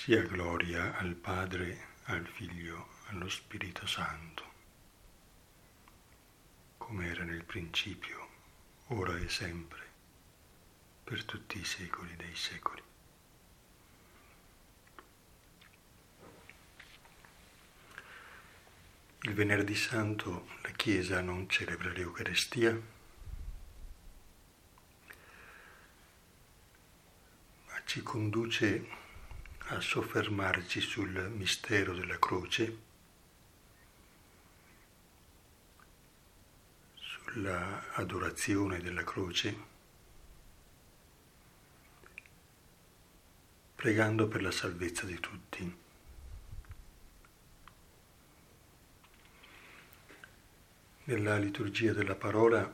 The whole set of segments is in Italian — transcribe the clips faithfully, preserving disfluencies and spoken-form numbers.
Sia gloria al Padre, al Figlio, allo Spirito Santo, come era nel principio, ora e sempre, per tutti i secoli dei secoli. Il Venerdì Santo la Chiesa non celebra l'Eucaristia, ma ci conduce a soffermarci sul mistero della croce, sulla adorazione della croce, pregando per la salvezza di tutti. Nella liturgia della parola,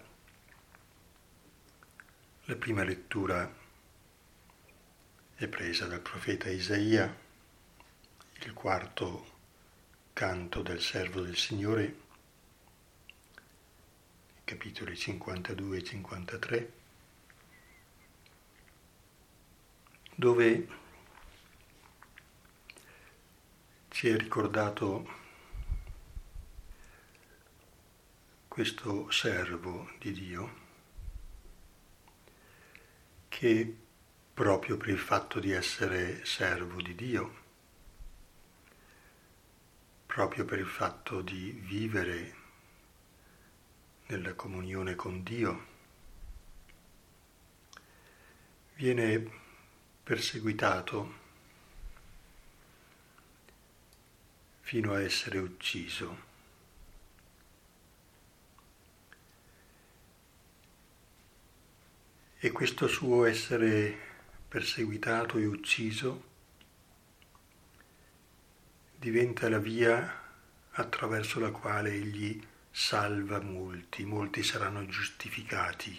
la prima lettura è presa dal profeta Isaia, il quarto canto del servo del Signore, capitoli cinquantadue e cinquantatré, dove ci è ricordato questo servo di Dio che proprio per il fatto di essere servo di Dio, proprio per il fatto di vivere nella comunione con Dio, viene perseguitato fino a essere ucciso. E questo suo essere perseguitato e ucciso diventa la via attraverso la quale egli salva molti, molti saranno giustificati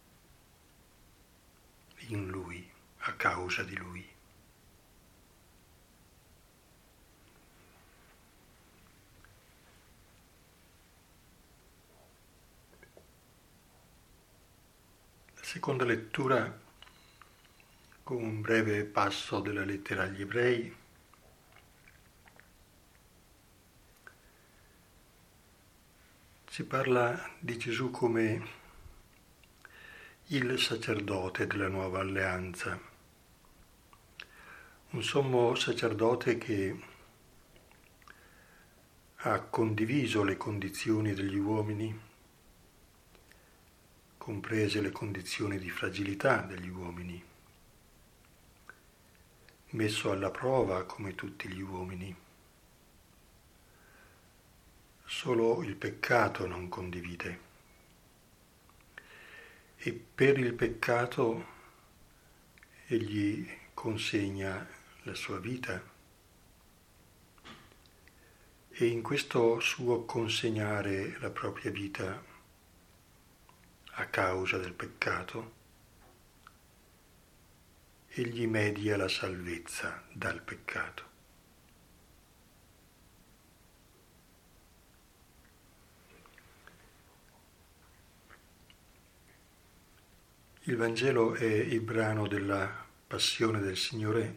in lui, a causa di lui. La seconda lettura, con un breve passo della lettera agli Ebrei, si parla di Gesù come il sacerdote della nuova alleanza, un sommo sacerdote che ha condiviso le condizioni degli uomini, comprese le condizioni di fragilità degli uomini, messo alla prova come tutti gli uomini. Solo il peccato non condivide. E per il peccato egli consegna la sua vita. E in questo suo consegnare la propria vita a causa del peccato, egli media la salvezza dal peccato. Il Vangelo è il brano della Passione del Signore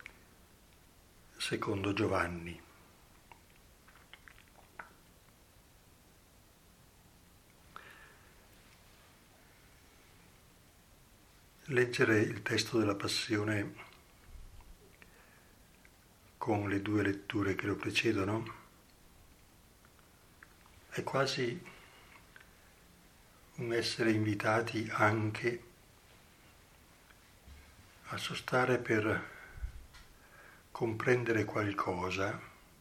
secondo Giovanni. Leggere il testo della Passione con le due letture che lo precedono è quasi un essere invitati anche a sostare per comprendere qualcosa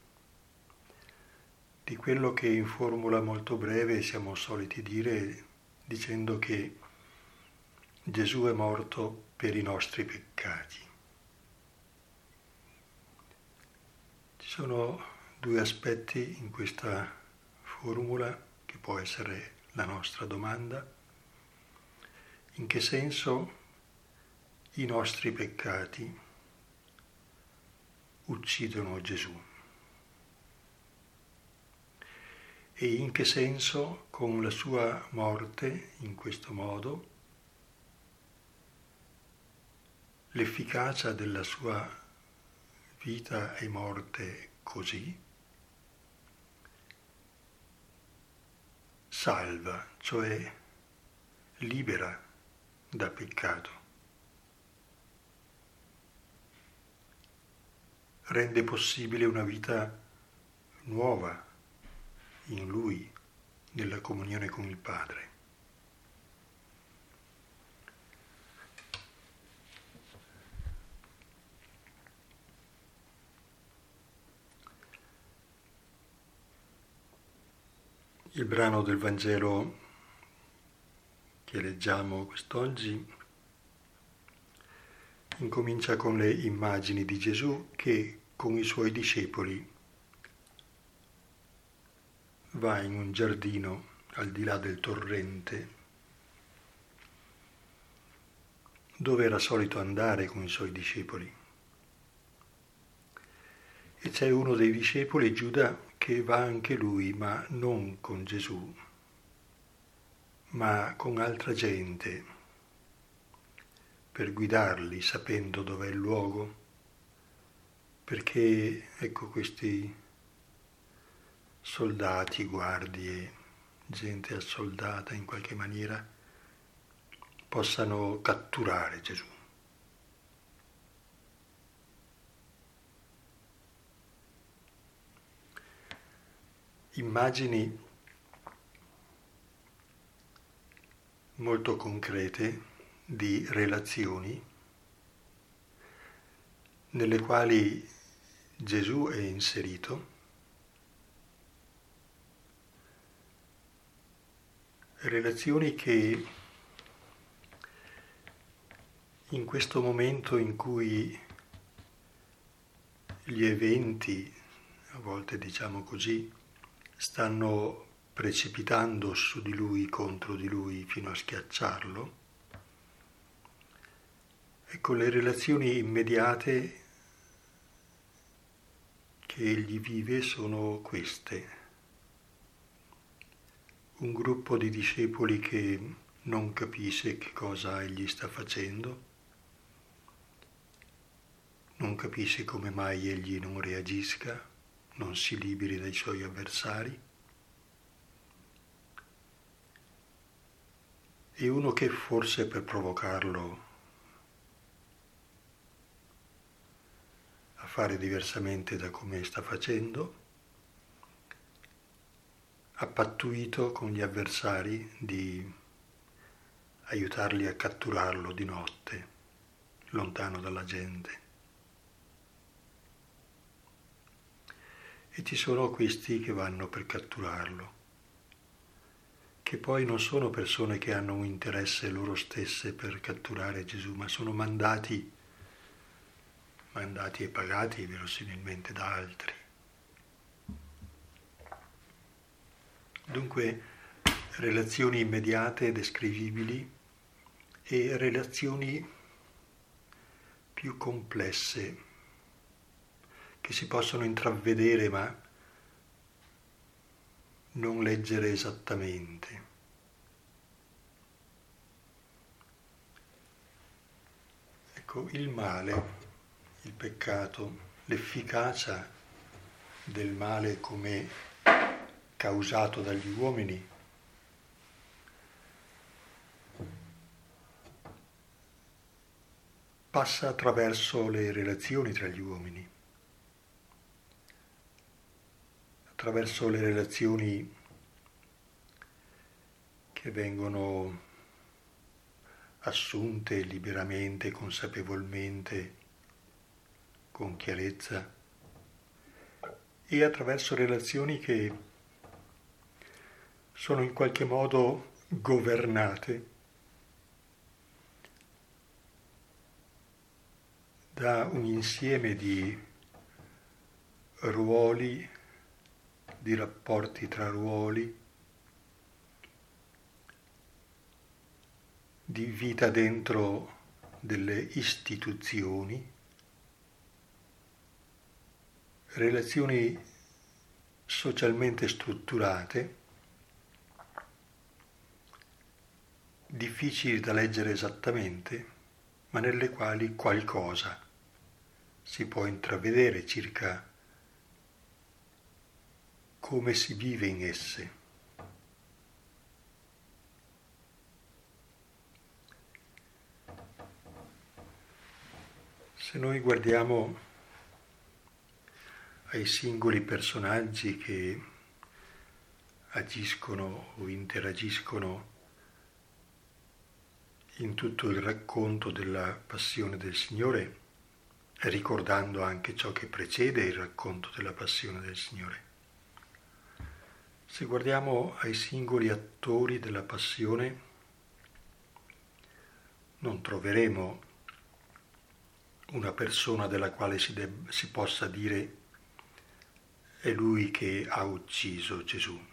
di quello che in formula molto breve siamo soliti dire, dicendo che Gesù è morto per i nostri peccati. Ci sono due aspetti in questa formula, che può essere la nostra domanda: in che senso i nostri peccati uccidono Gesù? E in che senso con la sua morte, in questo modo, l'efficacia della sua vita e morte così, salva, cioè libera da peccato, rende possibile una vita nuova in Lui, nella comunione con il Padre. Il brano del Vangelo che leggiamo quest'oggi incomincia con le immagini di Gesù che con i suoi discepoli va in un giardino al di là del torrente, dove era solito andare con i suoi discepoli. E c'è uno dei discepoli, Giuda, che va anche lui, ma non con Gesù, ma con altra gente, per guidarli sapendo dov'è il luogo, perché ecco questi soldati, guardie, gente assoldata in qualche maniera, possano catturare Gesù. Immagini molto concrete di relazioni nelle quali Gesù è inserito, relazioni che in questo momento in cui gli eventi, a volte diciamo così, stanno precipitando su di lui, contro di lui, fino a schiacciarlo, ecco le relazioni immediate che egli vive sono queste. Un gruppo di discepoli che non capisce che cosa egli sta facendo, non capisce come mai egli non reagisca, non si liberi dai suoi avversari, e uno che forse per provocarlo a fare diversamente da come sta facendo, ha pattuito con gli avversari di aiutarli a catturarlo di notte, lontano dalla gente. E ci sono questi che vanno per catturarlo, che poi non sono persone che hanno un interesse loro stesse per catturare Gesù, ma sono mandati, mandati e pagati verosimilmente da altri. Dunque, relazioni immediate, descrivibili, e relazioni più complesse, che si possono intravedere ma non leggere esattamente. Ecco, il male, il peccato, l'efficacia del male come causato dagli uomini passa attraverso le relazioni tra gli uomini, attraverso le relazioni che vengono assunte liberamente, consapevolmente, con chiarezza, e attraverso relazioni che sono in qualche modo governate da un insieme di ruoli, di rapporti tra ruoli, di vita dentro delle istituzioni, relazioni socialmente strutturate, difficili da leggere esattamente, ma nelle quali qualcosa si può intravedere circa come si vive in esse. Se noi guardiamo ai singoli personaggi che agiscono o interagiscono in tutto il racconto della passione del Signore, ricordando anche ciò che precede il racconto della passione del Signore. Se guardiamo ai singoli attori della passione, non troveremo una persona della quale si, deb- si possa dire è lui che ha ucciso Gesù.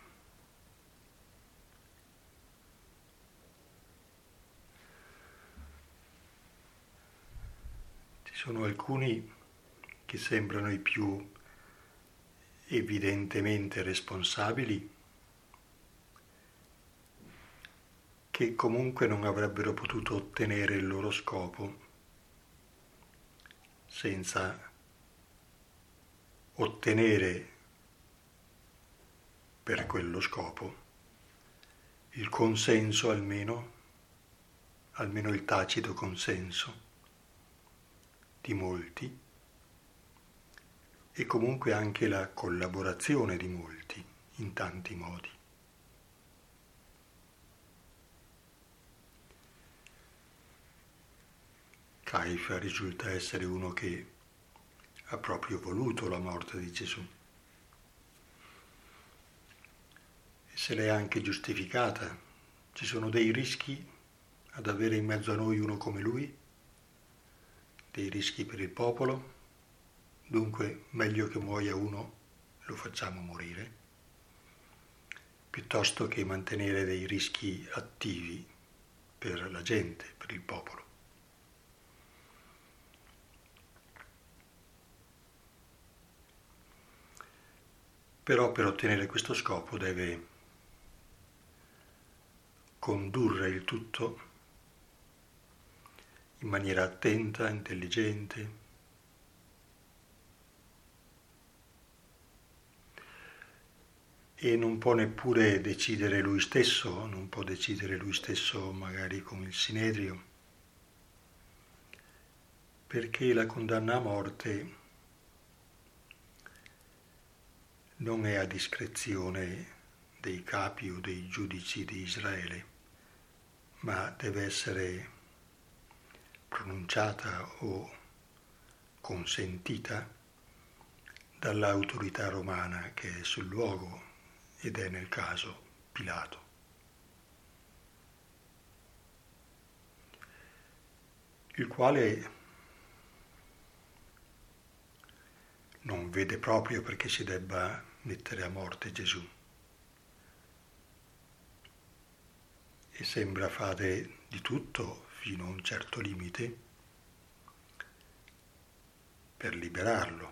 Ci sono alcuni che sembrano i più evidentemente responsabili, che comunque non avrebbero potuto ottenere il loro scopo senza ottenere per quello scopo il consenso almeno, almeno il tacito consenso di molti e comunque anche la collaborazione di molti in tanti modi. Caifa risulta essere uno che ha proprio voluto la morte di Gesù e se l'è anche giustificata. Ci sono dei rischi ad avere in mezzo a noi uno come lui, dei rischi per il popolo, dunque meglio che muoia uno, lo facciamo morire, piuttosto che mantenere dei rischi attivi per la gente, per il popolo. Però per ottenere questo scopo deve condurre il tutto in maniera attenta, intelligente, e non può neppure decidere lui stesso, non può decidere lui stesso magari con il Sinedrio, perché la condanna a morte non è a discrezione dei capi o dei giudici di Israele, ma deve essere pronunciata o consentita dall'autorità romana che è sul luogo ed è nel caso Pilato. Il quale non vede proprio perché si debba mettere a morte Gesù e sembra fare di tutto fino a un certo limite per liberarlo.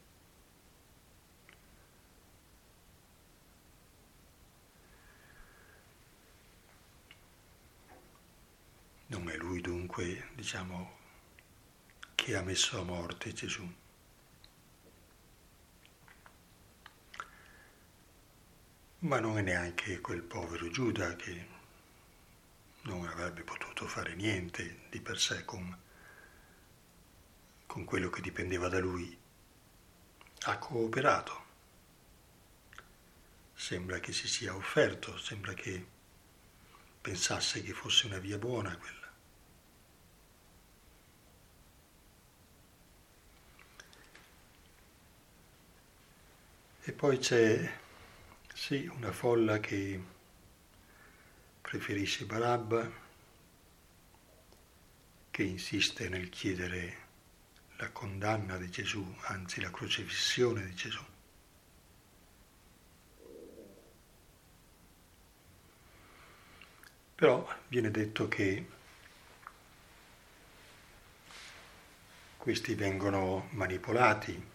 Non è lui dunque, diciamo, che ha messo a morte Gesù. Ma non è neanche quel povero Giuda che non avrebbe potuto fare niente di per sé con, con quello che dipendeva da lui. Ha cooperato. Sembra che si sia offerto, sembra che pensasse che fosse una via buona quella. E poi c'è, sì, una folla che preferisce Barabba, che insiste nel chiedere la condanna di Gesù, anzi la crocifissione di Gesù. Però viene detto che questi vengono manipolati,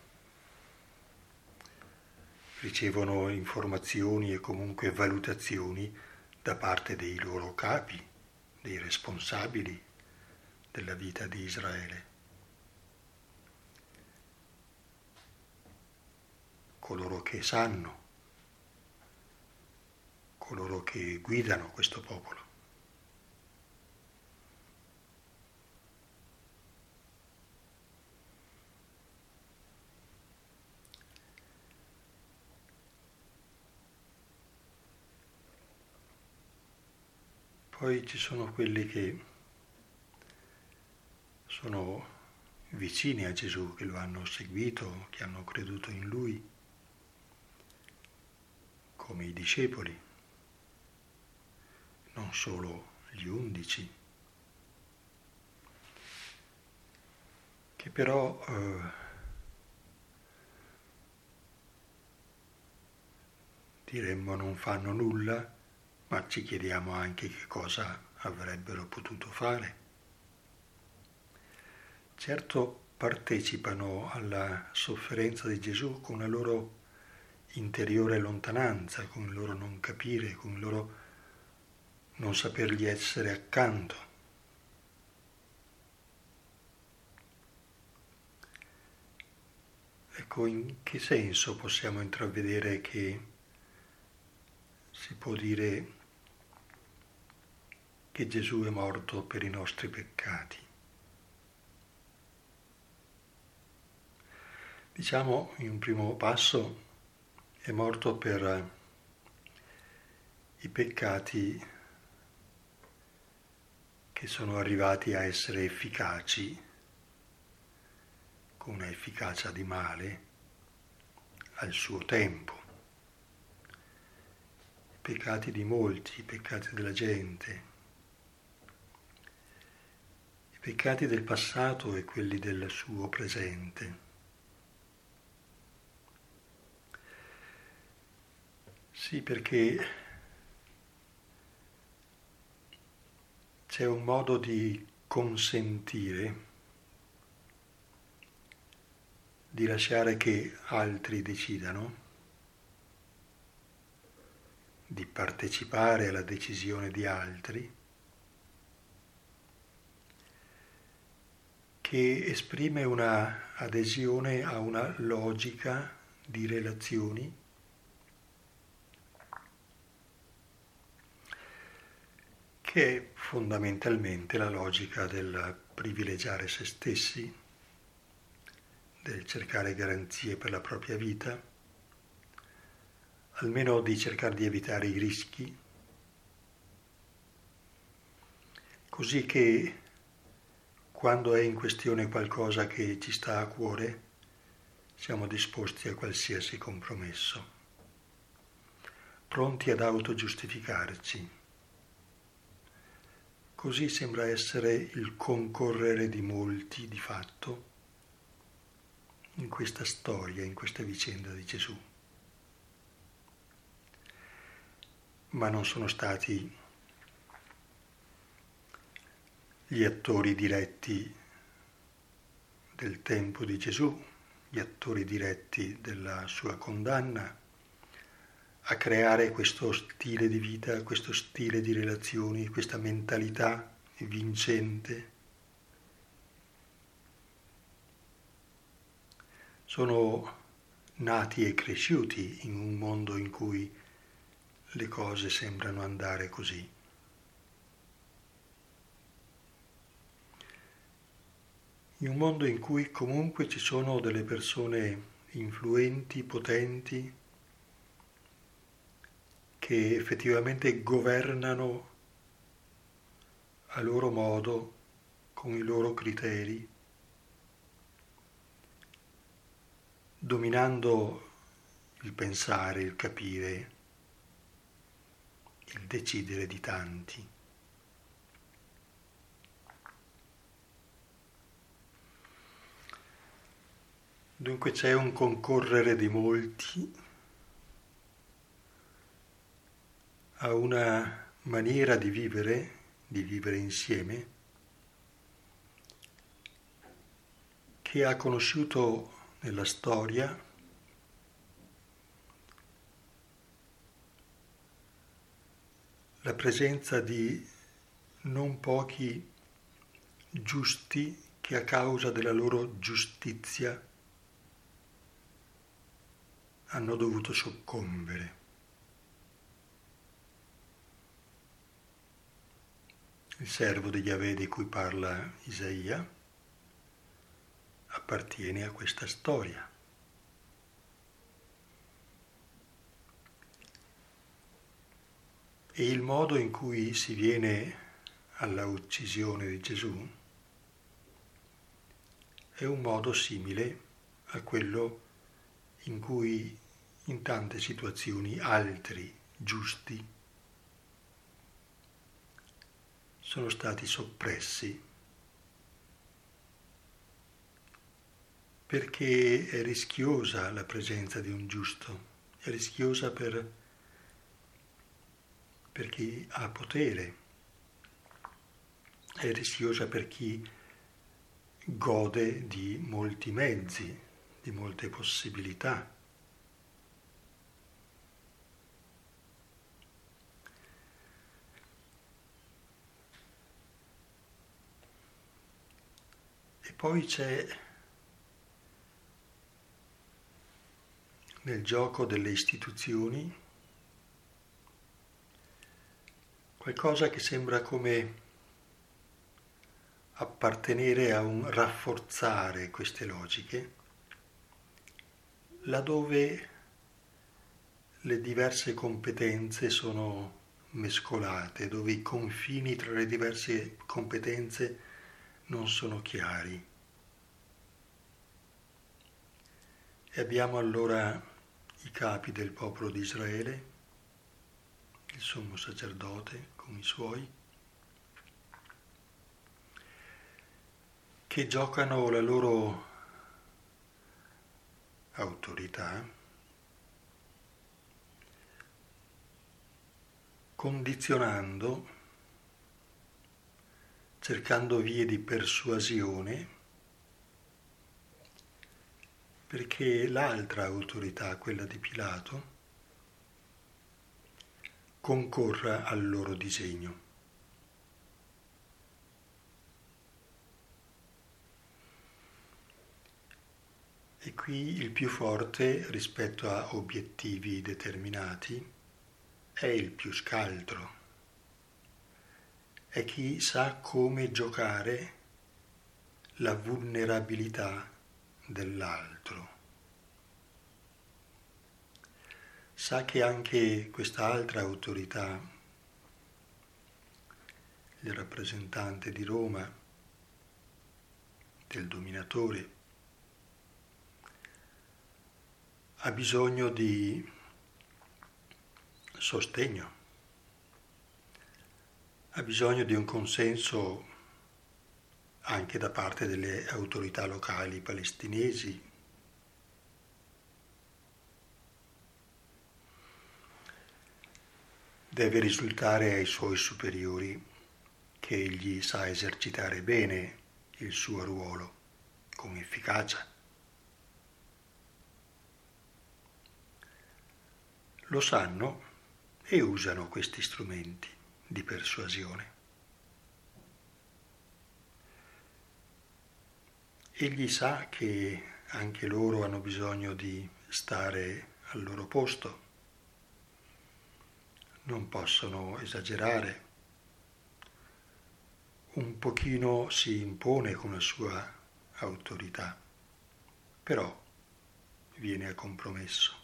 ricevono informazioni e comunque valutazioni da parte dei loro capi, dei responsabili della vita di Israele. coloro che sanno, coloro che guidano questo popolo. Poi ci sono quelli che sono vicini a Gesù, che lo hanno seguito, che hanno creduto in Lui, come i discepoli, non solo gli undici, che però eh, diremmo non fanno nulla, ma ci chiediamo anche che cosa avrebbero potuto fare. Certo, partecipano alla sofferenza di Gesù con la loro interiore lontananza, con il loro non capire, con il loro non sapergli essere accanto. Ecco, in che senso possiamo intravedere che si può dire che Gesù è morto per i nostri peccati? Diciamo, in un primo passo, è morto per i peccati che sono arrivati a essere efficaci, con una efficacia di male, al suo tempo. I peccati di molti, i peccati della gente, i peccati del passato e quelli del suo presente. Sì, perché c'è un modo di consentire, di lasciare che altri decidano, di partecipare alla decisione di altri, che esprime una adesione a una logica di relazioni che è fondamentalmente la logica del privilegiare se stessi, del cercare garanzie per la propria vita, almeno di cercare di evitare i rischi, così che quando è in questione qualcosa che ci sta a cuore, siamo disposti a qualsiasi compromesso, pronti ad autogiustificarci. Così sembra essere il concorrere di molti, di fatto, in questa storia, in questa vicenda di Gesù. Ma non sono stati gli attori diretti del tempo di Gesù, gli attori diretti della sua condanna, a creare questo stile di vita, questo stile di relazioni, questa mentalità vincente. Sono nati e cresciuti in un mondo in cui le cose sembrano andare così. In un mondo in cui comunque ci sono delle persone influenti, potenti, che effettivamente governano a loro modo, con i loro criteri, dominando il pensare, il capire, il decidere di tanti. Dunque c'è un concorrere di molti a una maniera di vivere, di vivere insieme, che ha conosciuto nella storia la presenza di non pochi giusti che a causa della loro giustizia hanno dovuto soccombere. Il servo di Yahweh di cui parla Isaia appartiene a questa storia. E il modo in cui si viene alla uccisione di Gesù è un modo simile a quello in cui in tante situazioni altri giusti sono stati soppressi perché è rischiosa la presenza di un giusto, è rischiosa per, per chi ha potere, è rischiosa per chi gode di molti mezzi, di molte possibilità. E poi c'è nel gioco delle istituzioni qualcosa che sembra come appartenere a un rafforzare queste logiche, laddove le diverse competenze sono mescolate, dove i confini tra le diverse competenze non sono chiari. E abbiamo allora i capi del popolo di Israele, il sommo sacerdote con i suoi, che giocano la loro autorità condizionando, cercando vie di persuasione perché l'altra autorità, quella di Pilato, concorra al loro disegno. E qui il più forte rispetto a obiettivi determinati è il più scaltro, è chi sa come giocare la vulnerabilità dell'altro. Sa che anche questa altra autorità, il rappresentante di Roma, del dominatore, ha bisogno di sostegno, ha bisogno di un consenso anche da parte delle autorità locali palestinesi. Deve risultare ai suoi superiori che egli sa esercitare bene il suo ruolo con efficacia. Lo sanno e usano questi strumenti di persuasione. Egli sa che anche loro hanno bisogno di stare al loro posto, non possono esagerare, un pochino si impone con la sua autorità, però viene a compromesso.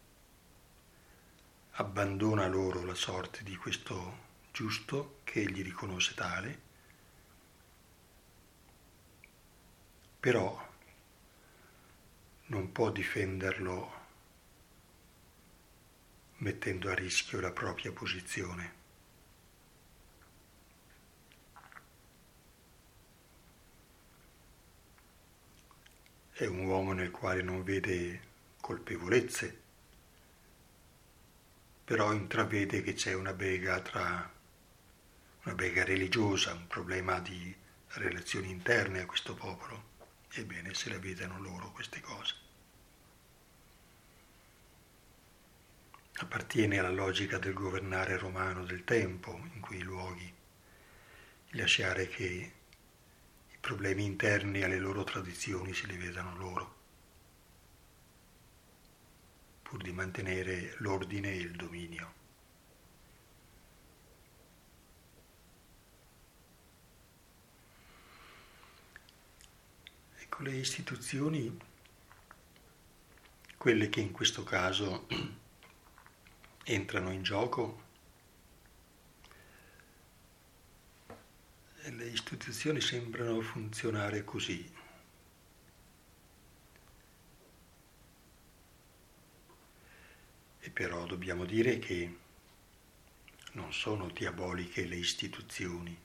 Abbandona loro la sorte di questo giusto che egli riconosce tale, però non può difenderlo mettendo a rischio la propria posizione. È un uomo nel quale non vede colpevolezze, però intravede che c'è una bega tra una bega religiosa, un problema di relazioni interne a questo popolo. Ebbene, se la vedono loro queste cose. Appartiene alla logica del governare romano del tempo, in quei luoghi, lasciare che i problemi interni alle loro tradizioni si li vedano loro. pur di mantenere l'ordine e il dominio. Ecco, le istituzioni, quelle che in questo caso entrano in gioco, le istituzioni sembrano funzionare così. E però dobbiamo dire che non sono diaboliche le istituzioni,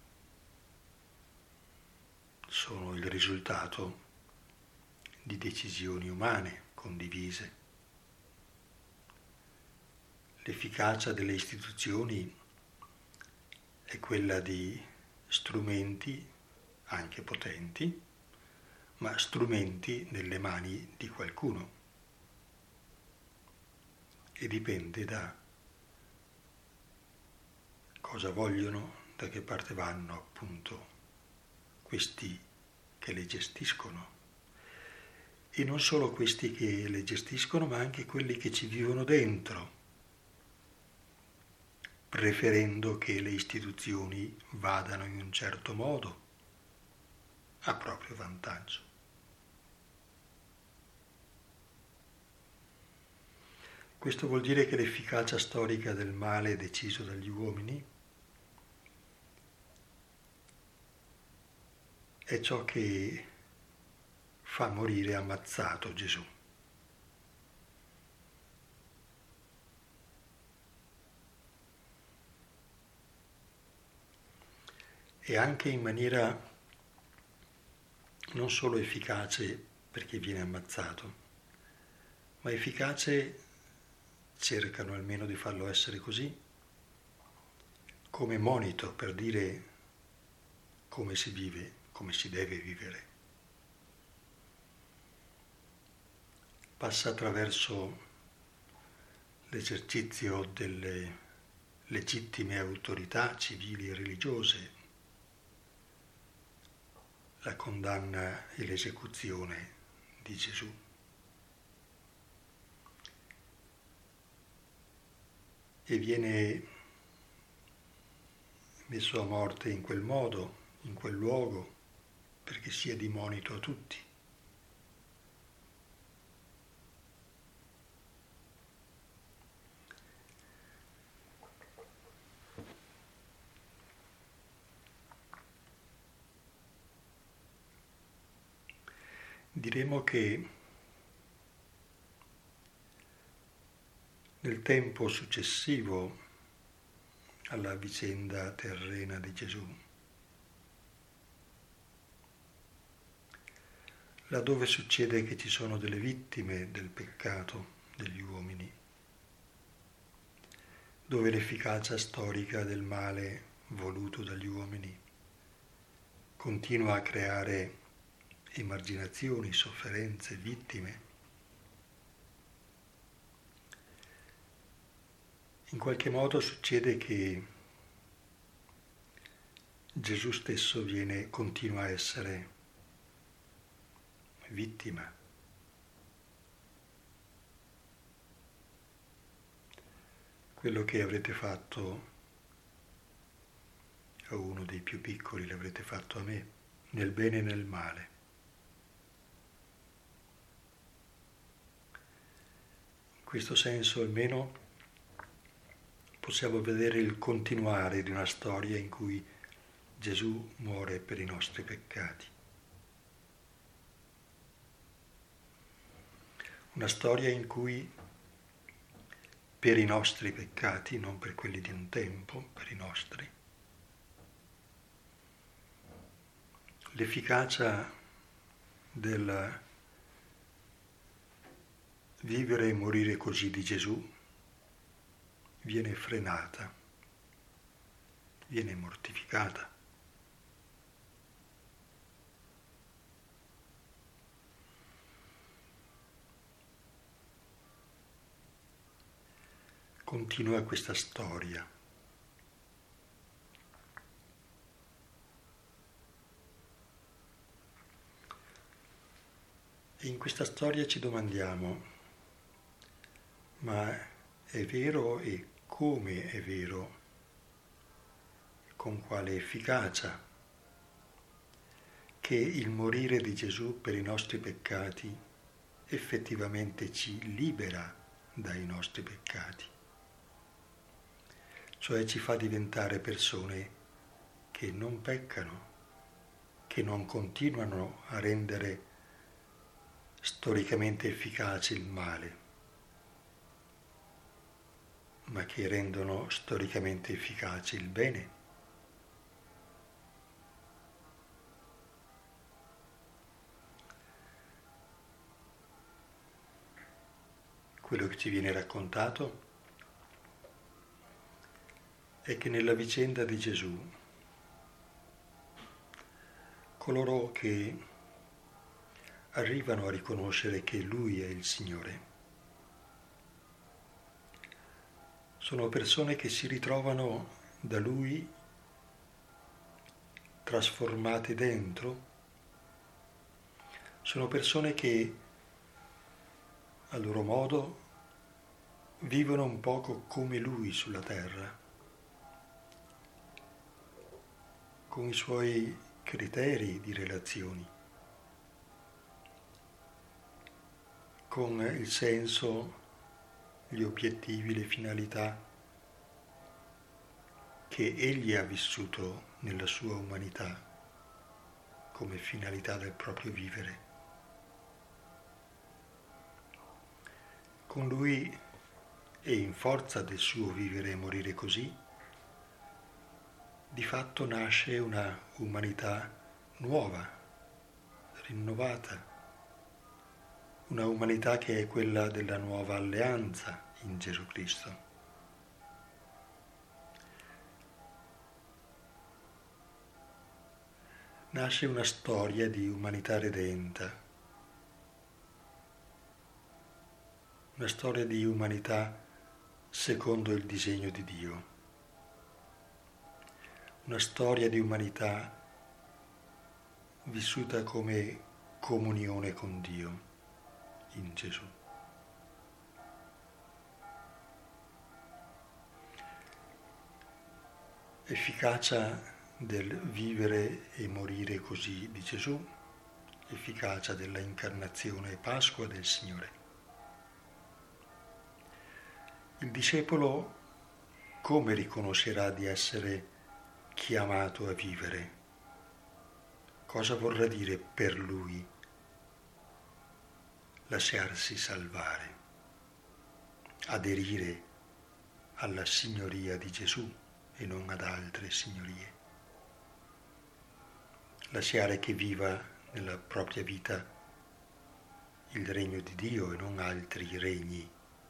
sono il risultato di decisioni umane condivise. L'efficacia delle istituzioni è quella di strumenti, anche potenti, ma strumenti nelle mani di qualcuno. E dipende da cosa vogliono, da che parte vanno appunto questi che le gestiscono. E non solo questi che le gestiscono, ma anche quelli che ci vivono dentro, preferendo che le istituzioni vadano in un certo modo, a proprio vantaggio. Questo vuol dire che l'efficacia storica del male è deciso dagli uomini? È ciò che fa morire ammazzato Gesù. E anche in maniera non solo efficace perché viene ammazzato, ma efficace, cercano almeno di farlo essere così, come monito per dire come si vive, come si deve vivere. Passa attraverso l'esercizio delle legittime autorità civili e religiose, la condanna e l'esecuzione di Gesù. E viene messo a morte in quel modo, in quel luogo, perché sia di monito a tutti. Diremo che nel tempo successivo alla vicenda terrena di Gesù, laddove succede che ci sono delle vittime del peccato degli uomini, dove l'efficacia storica del male voluto dagli uomini continua a creare emarginazioni, sofferenze, vittime, in qualche modo succede che Gesù stesso viene, continua a essere vittima. Quello che avrete fatto a uno dei più piccoli l'avrete fatto a me, nel bene e nel male. In questo senso almeno possiamo vedere il continuare di una storia in cui Gesù muore per i nostri peccati. Una storia in cui per i nostri peccati, non per quelli di un tempo, per i nostri, l'efficacia del vivere e morire così di Gesù viene frenata, viene mortificata. Continua questa storia. E in questa storia ci domandiamo, ma è vero e come è vero, con quale efficacia, che il morire di Gesù per i nostri peccati effettivamente ci libera dai nostri peccati, cioè ci fa diventare persone che non peccano, che non continuano a rendere storicamente efficace il male, ma che rendono storicamente efficace il bene. Quello che ci viene raccontato è che nella vicenda di Gesù, coloro che arrivano a riconoscere che Lui è il Signore sono persone che si ritrovano da Lui trasformate dentro, sono persone che a loro modo vivono un poco come Lui sulla terra, con i suoi criteri di relazioni, con il senso, gli obiettivi, le finalità che Egli ha vissuto nella sua umanità come finalità del proprio vivere. Con Lui e in forza del suo vivere e morire così, di fatto nasce una umanità nuova, rinnovata, una umanità che è quella della nuova alleanza in Gesù Cristo. Nasce una storia di umanità redenta, una storia di umanità secondo il disegno di Dio, una storia di umanità vissuta come comunione con Dio in Gesù. Efficacia del vivere e morire così di Gesù, efficacia della incarnazione e Pasqua del Signore. Il discepolo come riconoscerà di essere chiamato a vivere? Cosa vorrà dire per lui lasciarsi salvare, aderire alla signoria di Gesù e non ad altre signorie? Lasciare che viva nella propria vita il regno di Dio e non altri regni.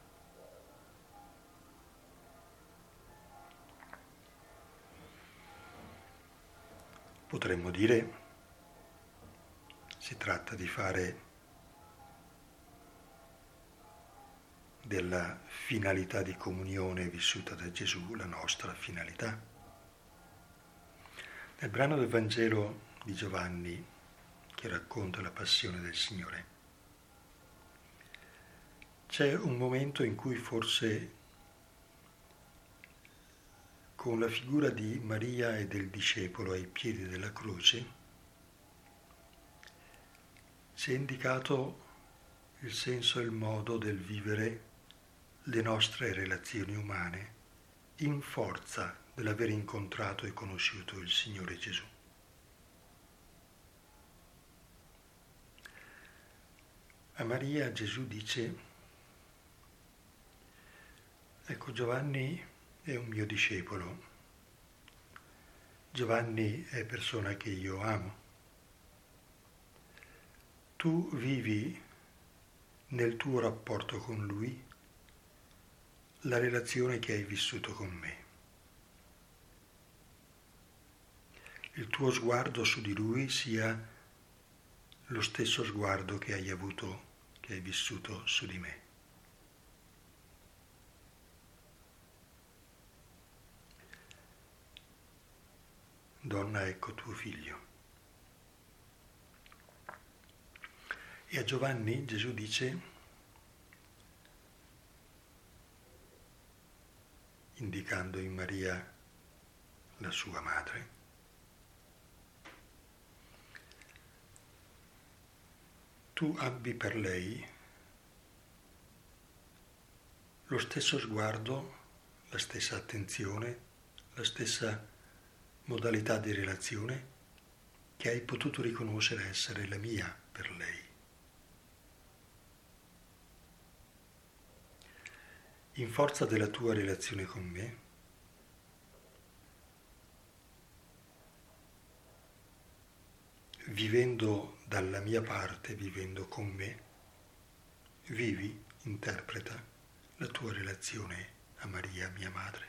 Potremmo dire, si tratta di fare della finalità di comunione vissuta da Gesù la nostra finalità. Nel brano del Vangelo di Giovanni, che racconta la passione del Signore, c'è un momento in cui forse con la figura di Maria e del discepolo ai piedi della croce si è indicato il senso e il modo del vivere le nostre relazioni umane in forza dell'aver incontrato e conosciuto il Signore Gesù. A Maria Gesù dice: ecco, Giovanni è un mio discepolo, Giovanni è persona che io amo. Tu vivi nel tuo rapporto con lui la relazione che hai vissuto con me. Il tuo sguardo su di lui sia lo stesso sguardo che hai avuto, che hai vissuto su di me. Donna, ecco tuo figlio. E a Giovanni Gesù dice: identificando in Maria la sua madre. Tu abbi per lei lo stesso sguardo, la stessa attenzione, la stessa modalità di relazione che hai potuto riconoscere essere la mia per lei. In forza della tua relazione con me, vivendo dalla mia parte, vivendo con me, vivi, interpreta la tua relazione a Maria, mia madre.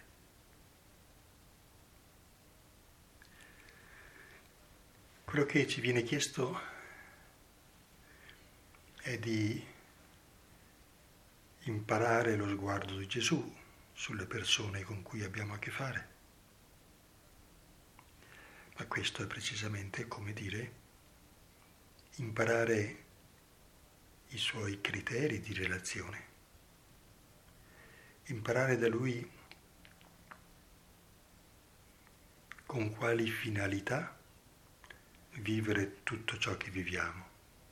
Quello che ci viene chiesto è di imparare lo sguardo di Gesù sulle persone con cui abbiamo a che fare. Ma questo è precisamente come dire imparare i suoi criteri di relazione, imparare da lui con quali finalità vivere tutto ciò che viviamo.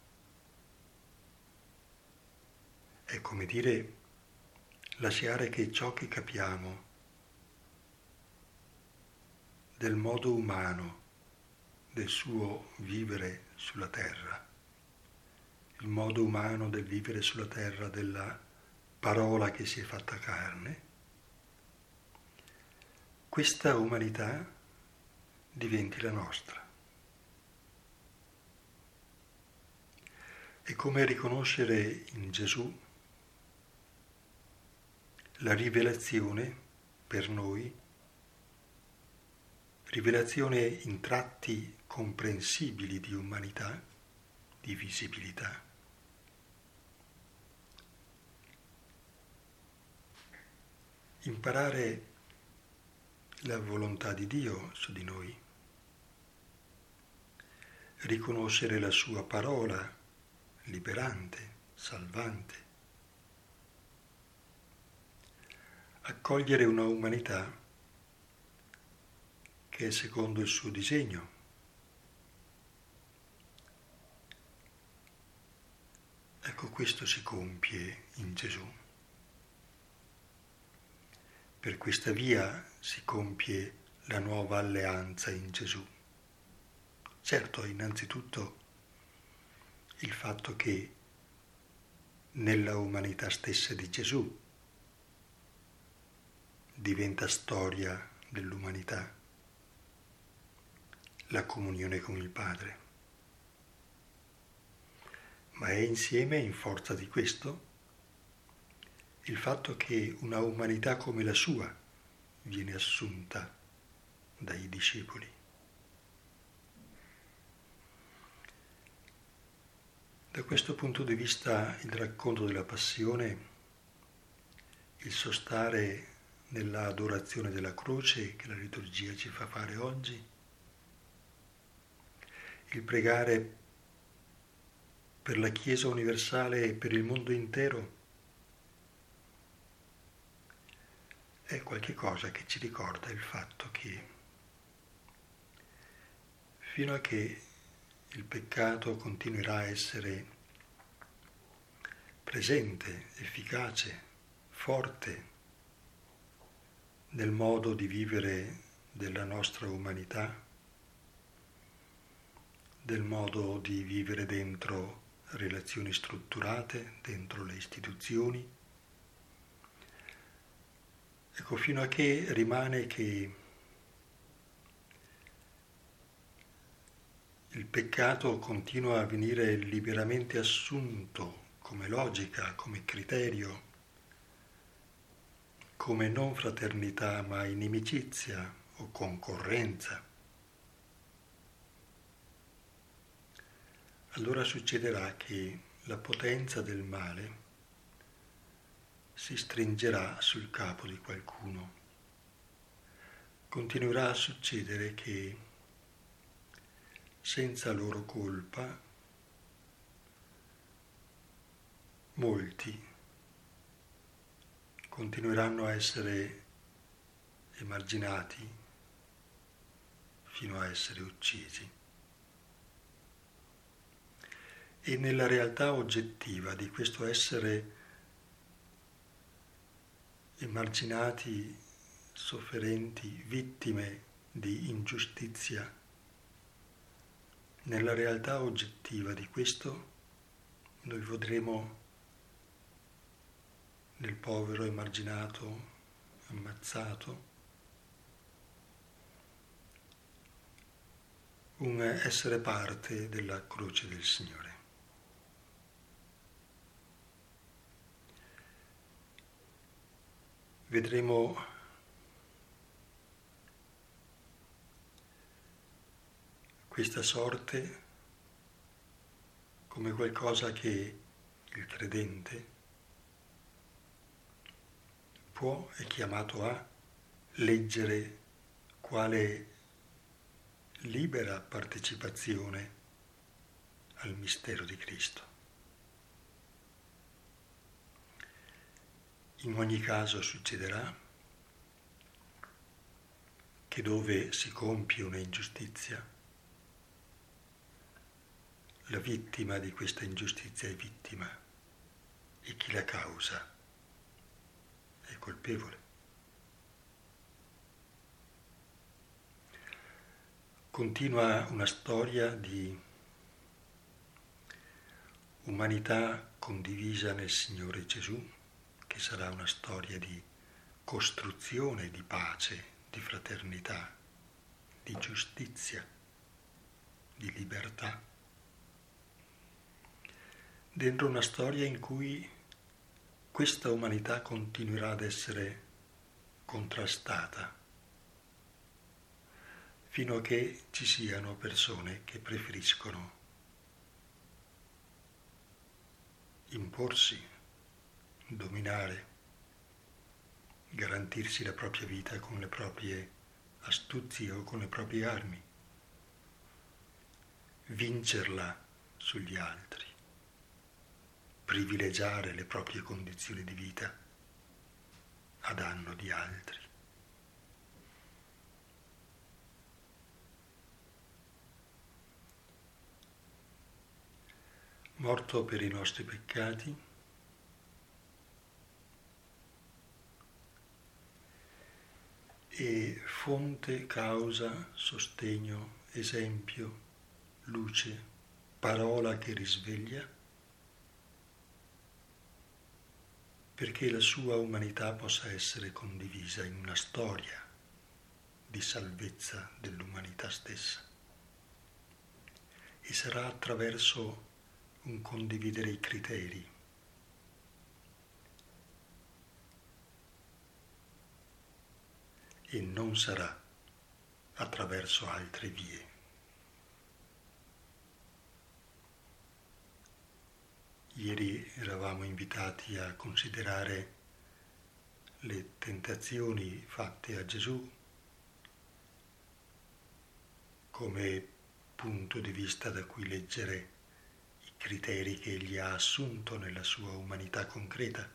È come dire lasciare che ciò che capiamo del modo umano del suo vivere sulla terra, il modo umano del vivere sulla terra della parola che si è fatta carne, questa umanità diventi la nostra. È come riconoscere in Gesù la rivelazione per noi, rivelazione in tratti comprensibili di umanità, di visibilità. Imparare la volontà di Dio su di noi, riconoscere la sua parola liberante, salvante, accogliere una umanità che è secondo il suo disegno. Ecco, questo si compie in Gesù. Per questa via si compie la nuova alleanza in Gesù. Certo, innanzitutto il fatto che nella umanità stessa di Gesù diventa storia dell'umanità la comunione con il Padre. Ma è insieme, in forza di questo, il fatto che una umanità come la sua viene assunta dai discepoli. Da questo punto di vista il racconto della Passione, il sostare nella adorazione della croce che la liturgia ci fa fare oggi, il pregare per la Chiesa universale e per il mondo intero, è qualche cosa che ci ricorda il fatto che fino a che il peccato continuerà a essere presente, efficace, forte nel modo di vivere della nostra umanità, del modo di vivere dentro relazioni strutturate, dentro le istituzioni. Ecco, fino a che rimane che il peccato continua a venire liberamente assunto come logica, come criterio, come non fraternità ma inimicizia o concorrenza, allora succederà che la potenza del male si stringerà sul capo di qualcuno. Continuerà a succedere che senza loro colpa molti continueranno a essere emarginati fino a essere uccisi. E nella realtà oggettiva di questo essere emarginati, sofferenti, vittime di ingiustizia, nella realtà oggettiva di questo noi vedremo nel povero emarginato, ammazzato, un essere parte della croce del Signore. Vedremo questa sorte come qualcosa che il credente può, è chiamato a leggere quale libera partecipazione al mistero di Cristo. In ogni caso succederà che dove si compie una ingiustizia, la vittima di questa ingiustizia è vittima e chi la causa è colpevole. Continua una storia di umanità condivisa nel Signore Gesù, che sarà una storia di costruzione di pace, di fraternità, di giustizia, di libertà. Dentro una storia in cui questa umanità continuerà ad essere contrastata, fino a che ci siano persone che preferiscono imporsi, dominare, garantirsi la propria vita con le proprie astuzie o con le proprie armi, vincerla sugli altri, privilegiare le proprie condizioni di vita a danno di altri. Morto per i nostri peccati, e fonte, causa, sostegno, esempio, luce, parola che risveglia, perché la sua umanità possa essere condivisa in una storia di salvezza dell'umanità stessa. E sarà attraverso un condividere i criteri, e non sarà attraverso altre vie. Ieri eravamo invitati a considerare le tentazioni fatte a Gesù come punto di vista da cui leggere i criteri che egli ha assunto nella sua umanità concreta.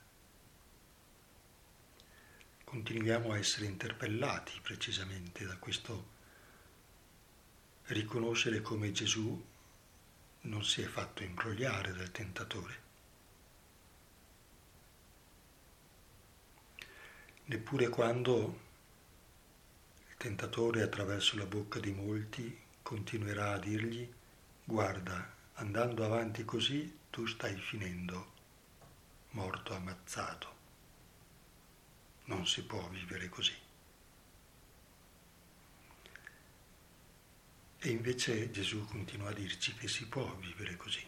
Continuiamo a essere interpellati precisamente da questo riconoscere come Gesù non si è fatto imbrogliare dal tentatore. Neppure quando il tentatore attraverso la bocca di molti continuerà a dirgli: guarda, andando avanti così tu stai finendo morto, ammazzato. Non si può vivere così. E invece Gesù continua a dirci che si può vivere così.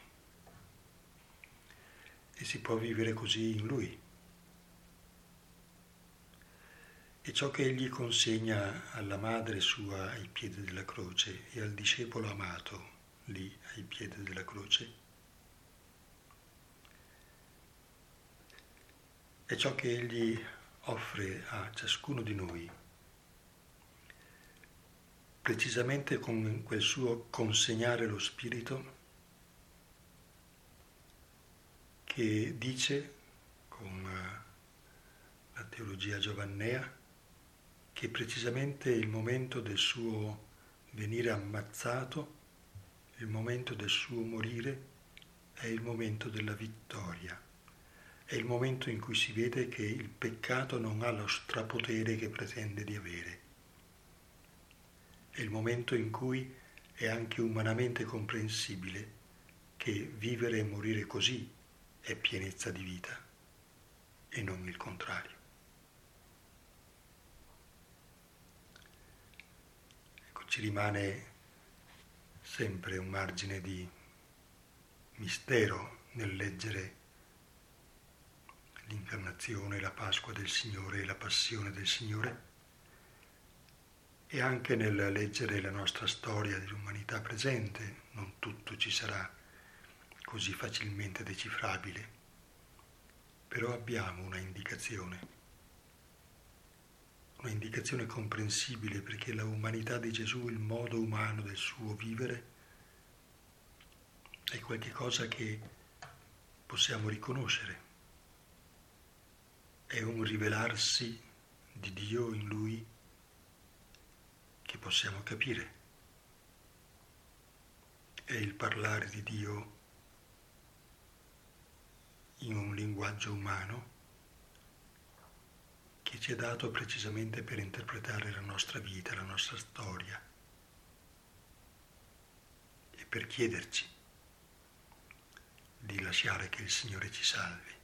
E si può vivere così in Lui. E ciò che Egli consegna alla madre sua ai piedi della croce e al discepolo amato lì ai piedi della croce, è ciò che Egli offre a ciascuno di noi, precisamente con quel suo consegnare lo Spirito che dice, con la teologia giovannea, che precisamente il momento del suo venire ammazzato, il momento del suo morire, è il momento della vittoria. È il momento in cui si vede che il peccato non ha lo strapotere che pretende di avere. È il momento in cui è anche umanamente comprensibile che vivere e morire così è pienezza di vita e non il contrario. Ecco, ci rimane sempre un margine di mistero nel leggere l'incarnazione, la Pasqua del Signore e la passione del Signore, e anche nel leggere la nostra storia dell'umanità presente. Non tutto ci sarà così facilmente decifrabile, però abbiamo una indicazione, una indicazione comprensibile, perché la umanità di Gesù, il modo umano del suo vivere, è qualche cosa che possiamo riconoscere. È un rivelarsi di Dio in Lui che possiamo capire. È il parlare di Dio in un linguaggio umano che ci è dato precisamente per interpretare la nostra vita, la nostra storia, e per chiederci di lasciare che il Signore ci salvi.